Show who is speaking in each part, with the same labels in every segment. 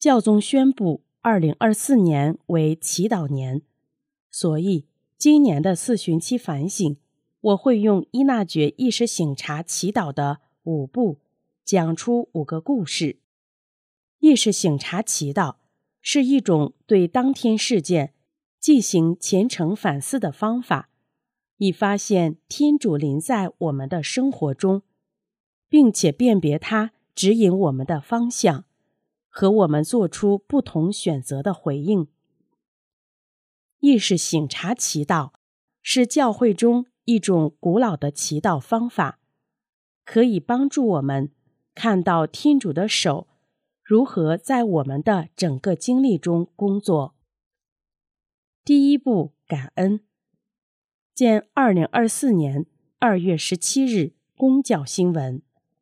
Speaker 1: 教宗宣布2024年为祈祷年，所以今年的4旬期反省，我会用依纳爵意识省察祈祷的5步，讲出5个故事。意识省察祈祷是一种对当天事件进行虔诚反思的方法，以发现天主临在我们的生活中，并且辨别它指引我们的方向和我们做出不同选择的回应。意识省察祈祷是教会中一种古老的祈祷方法，可以帮助我们看到天主的手如何在我们的整个经历中工作。第一步，感恩。见2024年2月17日公教新闻。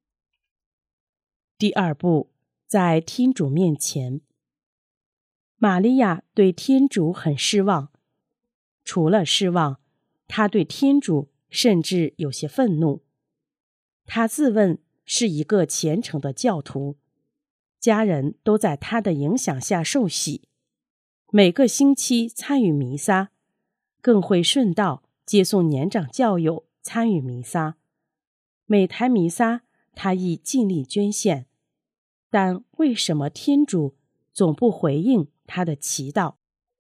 Speaker 1: 第二步，在天主面前。玛利亚对天主很失望，除了失望，她对天主甚至有些愤怒。她自问是一个虔诚的教徒，家人都在她的影响下受洗，每个星期参与弥撒，更会顺道接送年长教友参与弥撒。每台弥撒，她亦尽力捐献。但为什么天主总不回应她的祈祷？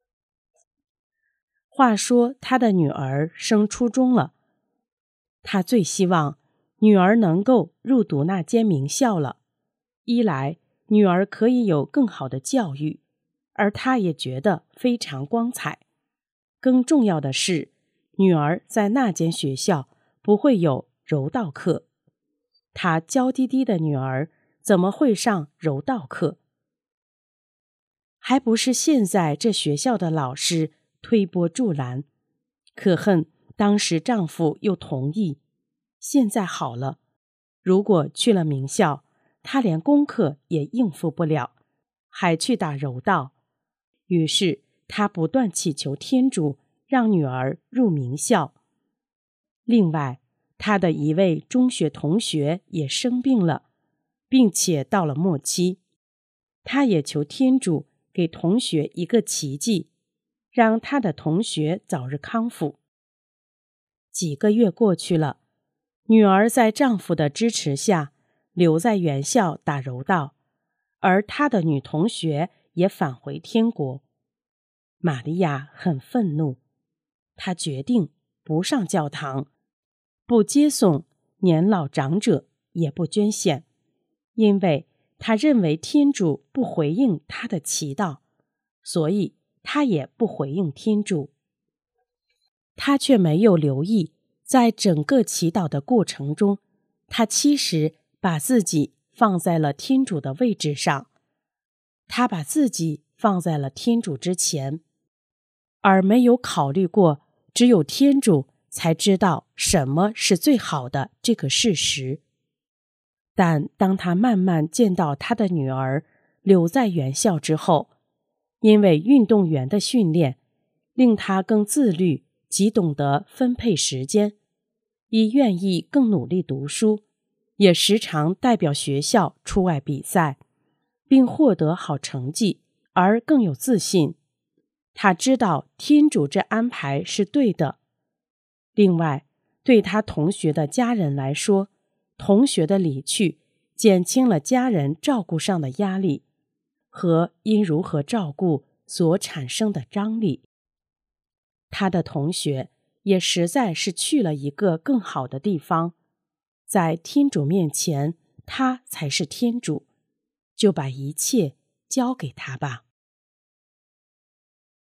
Speaker 1: 话说她的女儿升初中了，她最希望女儿能够入读那间名校了。一来，女儿可以有更好的教育，而她也觉得非常光彩。更重要的是，女儿在那间学校不会有柔道课。她娇滴滴的女儿怎么会上柔道课？还不是现在这学校的老师推波助澜，可恨当时丈夫又同意。现在好了，如果去了名校，她连功课也应付不了，还去打柔道。于是她不断祈求天主让女儿入名校。另外，她的一位中学同学也生病了，并且到了末期，她也求天主给同学一个奇迹，让她的同学早日康复。几个月过去了，女儿在丈夫的支持下留在原校打柔道，而她的女同学也返回天国。玛利亚很愤怒，她决定不上教堂，不接送年老长者，也不捐献，因为她认为天主不回应她的祈祷，所以她也不回应天主。她却没有留意，在整个祈祷的过程中，她其实把自己放在了天主的位置上，她把自己放在了天主之前，而没有考虑过只有天主才知道什么是最好的这个事实。但当她慢慢见到她的女儿留在原校之后，因为运动员的训练令她更自律及懂得分配时间，亦愿意更努力读书，也时常代表学校出外比赛，并获得好成绩，而更有自信。她知道天主这安排是对的。另外，对她同学的家人来说，同学的离去减轻了家人照顾上的压力和因如何照顾所产生的张力。她的同学也实在是去了一个更好的地方，在天主面前，他才是天主，就把一切交给他吧。